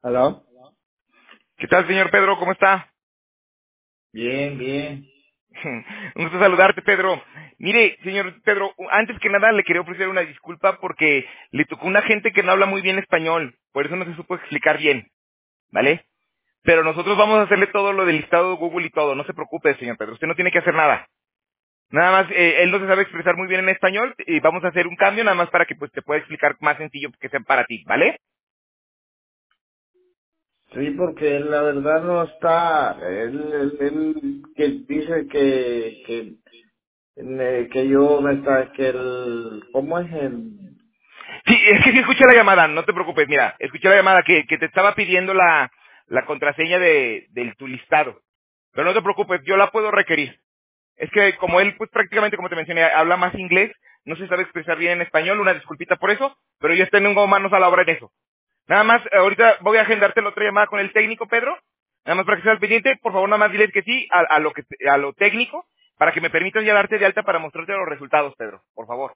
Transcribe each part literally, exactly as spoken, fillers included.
¿Aló? ¿Qué tal, señor Pedro? ¿Cómo está? Bien, bien. Un gusto saludarte, Pedro. Mire, señor Pedro, antes que nada le quería ofrecer una disculpa porque le tocó una gente que no habla muy bien español, por eso no se supo explicar bien, ¿vale? Pero nosotros vamos a hacerle todo lo del listado de Google y todo, no se preocupe, señor Pedro, usted no tiene que hacer nada. Nada más, eh, él no se sabe expresar muy bien en español y vamos a hacer un cambio nada más para que pues te pueda explicar más sencillo que sea para ti, ¿vale? Sí, porque él, la verdad no está, él, él, él que dice que, que, eh, que yo me está, que el, ¿cómo es el? Sí, es que sí escuché la llamada, no te preocupes, mira, escuché la llamada que, que te estaba pidiendo la, la contraseña de, de tu listado. Pero no te preocupes, yo la puedo requerir. Es que como él, pues prácticamente como te mencioné, habla más inglés, no se sabe expresar bien en español, una disculpita por eso, pero yo tengo manos a la obra en eso. Nada más, eh, ahorita voy a agendarte la otra llamada con el técnico, Pedro. Nada más para que seas pendiente, por favor, nada más diles que sí a, a lo que a lo técnico, para que me permitas ya darte de alta para mostrarte los resultados, Pedro, por favor.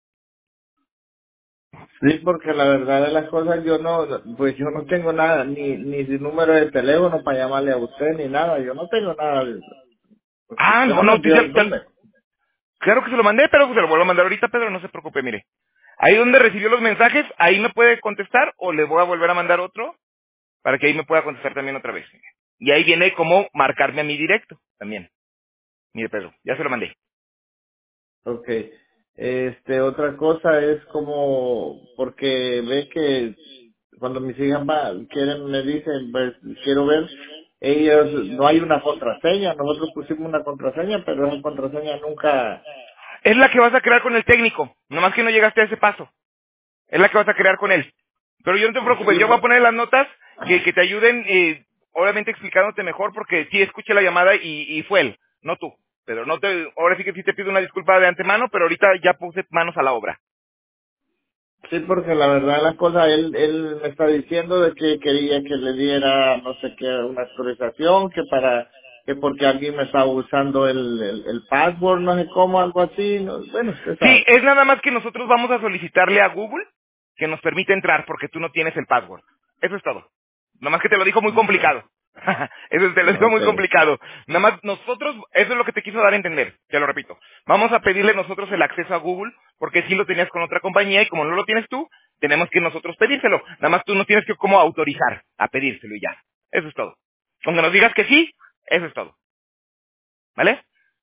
Sí, porque la verdad de las cosas yo no, pues yo no tengo nada, ni, ni su número de teléfono para llamarle a usted, ni nada, yo no tengo nada de eso. Porque Ah, usted no, no me no, te- envió el te- número. claro que se lo mandé, pero se lo vuelvo a mandar ahorita, Pedro, no se preocupe, mire. Ahí donde recibió los mensajes, ahí me puede contestar o le voy a volver a mandar otro para que ahí me pueda contestar también otra vez. Y ahí viene como marcarme a mi directo también. Mire, Pedro, ya se lo mandé. Okay. Este, otra cosa es como, porque ve que cuando mis hijas va, quieren, me dicen, pues, quiero ver, ellos, no hay una contraseña, nosotros pusimos una contraseña, pero esa contraseña nunca, Es la que vas a crear con el técnico, nomás que no llegaste a ese paso. Es la que vas a crear con él. Pero yo no te preocupes, sí, yo voy a pues, poner las notas que, que te ayuden, eh, obviamente explicándote mejor, porque sí escuché la llamada y, y fue él, no tú. Pero no te, ahora sí que sí te pido una disculpa de antemano, pero ahorita ya puse manos a la obra. sí, porque la verdad la cosa, él, él me está diciendo de que quería que le diera, no sé qué, una autorización, que para, que porque alguien me estaba usando el, el, el password, no sé cómo, algo así, no, bueno, usted Sí, sabe. es nada más que nosotros vamos a solicitarle a Google que nos permita entrar porque tú no tienes el password. Eso es todo. Nada más que te lo dijo muy Okay. complicado. Eso te lo dijo muy Okay. complicado. Nada más nosotros, eso es lo que te quiso dar a entender, te lo repito. Vamos a pedirle nosotros el acceso a Google porque si lo tenías con otra compañía y como no lo tienes tú, tenemos que nosotros pedírselo. Nada más tú no tienes que como autorizar a pedírselo y ya. Eso es todo. Cuando nos digas que sí, eso es todo. ¿Vale?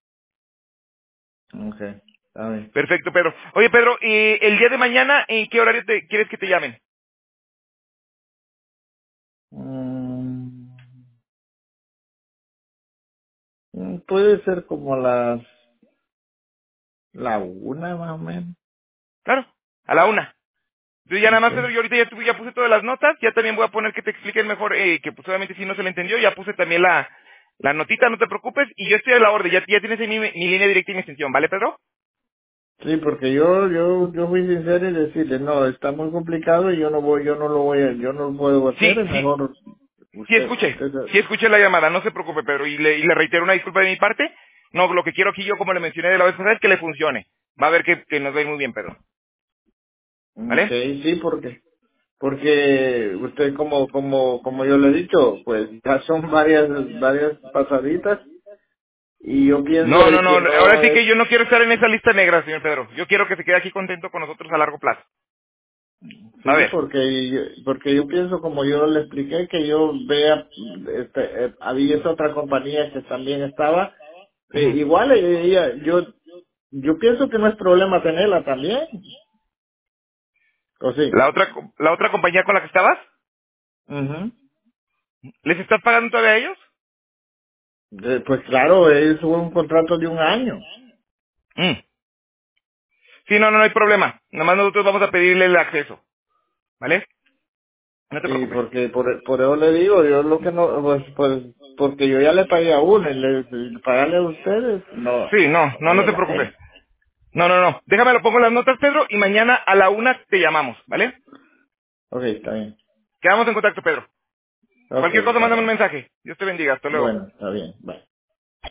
Okay. Está bien. Perfecto, Pedro. Oye, Pedro, ¿y el día de mañana en qué horario te quieres que te llamen? Mm, mm, puede ser como las la una más o menos. Claro, a la una. Yo ya nada más, Pedro, Okay. yo ahorita ya, tuve- ya puse todas las notas, ya también voy a poner que te expliquen mejor, eh, que pues obviamente si no se le entendió, ya puse también la, la notita, no te preocupes, y yo estoy a la orden, ya, ya tienes ahí mi, mi línea directa y mi extensión, ¿vale, Pedro? Sí, porque yo yo yo fui sincero y decirle, no, está muy complicado y yo no voy, yo no lo voy a, yo no lo puedo hacer, Sí, es sí, mejor sí usted, escuché, usted. sí escuché la llamada, no se preocupe, Pedro, y le, y le reitero una disculpa de mi parte, no, lo que quiero aquí yo, como le mencioné de la vez pasada, es que le funcione, va a ver que, que nos va a ir muy bien, Pedro, ¿vale? Okay, sí, porque porque usted como como como yo le he dicho, pues ya son varias varias pasaditas y yo pienso No, no, de no, que ahora no sí es. que yo no quiero estar en esa lista negra, señor Pedro, yo quiero que se quede aquí contento con nosotros a largo plazo, a Sí, ver. porque yo, porque yo pienso, como yo le expliqué, que yo vea, este, eh, había esa otra compañía que también estaba, eh, Ujú. igual ella, yo, yo pienso que no es problema tenerla también, ¿o sí? La otra, co- la otra compañía con la que estabas, Ujú. ¿les estás pagando todavía a ellos? Eh, pues claro, es un contrato de un año, Mm. Sí, no, no, no hay problema. Nomás nosotros vamos a pedirle el acceso, ¿vale? No te sí, preocupes. porque por, por eso le digo, yo lo que no, pues, pues, porque yo ya le pagué a uno, y le, y pagarle a ustedes, no, Sí, no, no no, no vale te la preocupes. pena. No, no, no. Déjame lo pongo en las notas, Pedro, y mañana a la una te llamamos, ¿vale? Ok, está bien. Quedamos en contacto, Pedro. Ok, Cualquier cosa, está mándame un bien. mensaje. Dios te bendiga. Hasta luego. Bueno, está bien, bye.